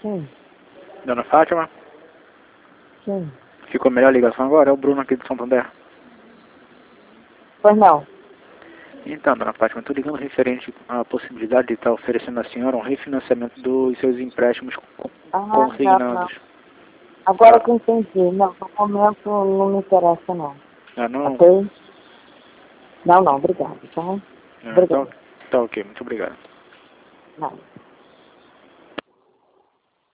Sim. Dona Fátima? Sim. Ficou melhor a ligação agora? É o Bruno aqui de Santander. Pois não. Então, Dona Fátima, estou ligando referente à possibilidade de estar oferecendo à senhora um refinanciamento dos seus empréstimos consignados. Não. Agora que eu entendi. Não, no momento não me interessa, não. Ah, não? Ok? Não, obrigado, tá? Ah, Obrigado. tá ok, muito obrigado. Não.